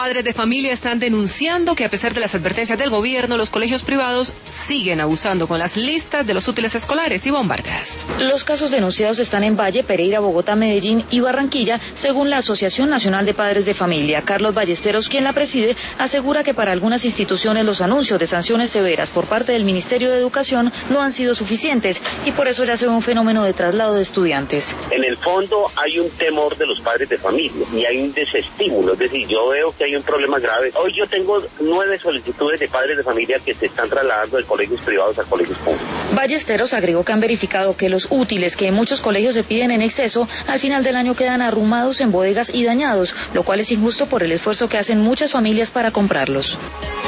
Padres de familia están denunciando que a pesar de las advertencias del gobierno, los colegios privados siguen abusando con las listas de los útiles escolares. Ivonne Vargas. Los casos denunciados están en Valle, Pereira, Bogotá, Medellín y Barranquilla, según la Asociación Nacional de Padres de Familia. Carlos Ballesteros, quien la preside, asegura que para algunas instituciones los anuncios de sanciones severas por parte del Ministerio de Educación no han sido suficientes y por eso ya se ve un fenómeno de traslado de estudiantes. En el fondo hay un temor de los padres de familia y hay un desestímulo, es decir, yo veo que hay un problema grave. Hoy yo tengo 9 solicitudes de padres de familia que se están trasladando de colegios privados a colegios públicos. Ballesteros agregó que han verificado que los útiles que en muchos colegios se piden en exceso, al final del año quedan arrumados en bodegas y dañados, lo cual es injusto por el esfuerzo que hacen muchas familias para comprarlos.